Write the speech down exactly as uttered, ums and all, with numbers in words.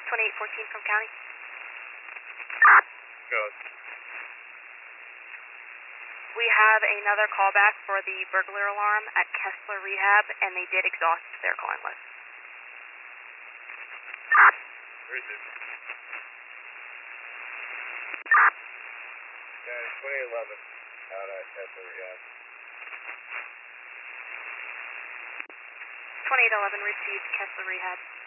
twenty-eight fourteen from county. Goes. We have another callback for the burglar alarm at Kessler Rehab, and they did exhaust their calling list. Where is it? County twenty eleven out at Kessler Rehab. twenty-eight eleven received Kessler Rehab.